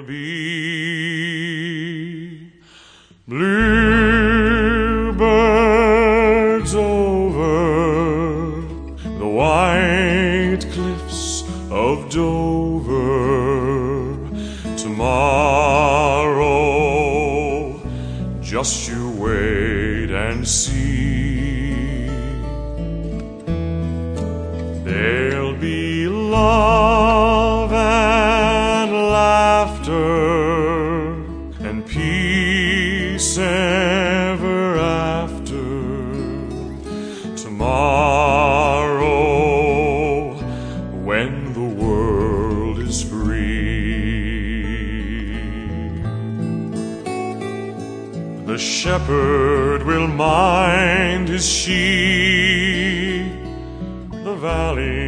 be bluebirds over the white cliffs of Dover. Tomorrow, just you wait and see. There'll be love and laughter and peace ever after. Tomorrow, when the world is free, the shepherd will mind his sheep. The valley